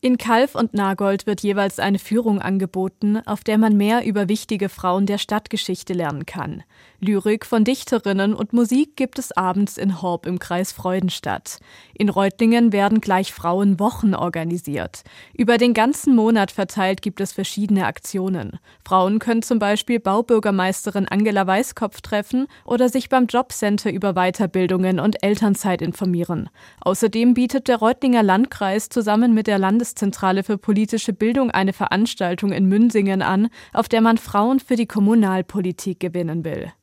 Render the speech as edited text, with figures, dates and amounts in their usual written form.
In Calw und Nagold wird jeweils eine Führung angeboten, auf der man mehr über wichtige Frauen der Stadtgeschichte lernen kann. Lyrik von Dichterinnen und Musik gibt es abends in Horb im Kreis Freudenstadt. In Reutlingen werden gleich Frauenwochen organisiert. Über den ganzen Monat verteilt gibt es verschiedene Aktionen. Frauen können zum Beispiel Baubürgermeisterin Angela Weißkopf treffen oder sich beim Jobcenter über Weiterbildungen und Elternzeit informieren. Außerdem bietet der Reutlinger Landkreis zusammen mit der Landeszentrale für politische Bildung eine Veranstaltung in Münsingen an, auf der man Frauen für die Kommunalpolitik gewinnen will.